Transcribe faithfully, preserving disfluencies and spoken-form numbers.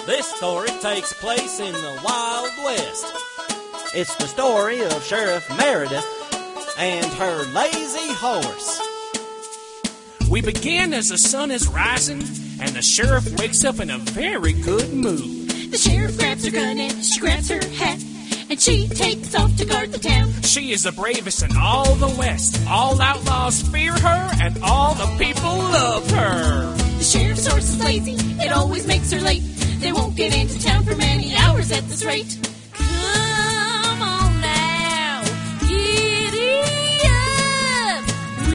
This story takes place in the Wild West. It's the story of Sheriff Meredith and her lazy horse. We begin as the sun is rising, and the sheriff wakes up in a very good mood. The sheriff grabs her gun and she grabs her hat, and she takes off to guard the town. She is the bravest in all the West. All outlaws fear her, and all the people love her. The sheriff's horse is lazy, it always makes her late. They won't get into town for many hours at this rate. Come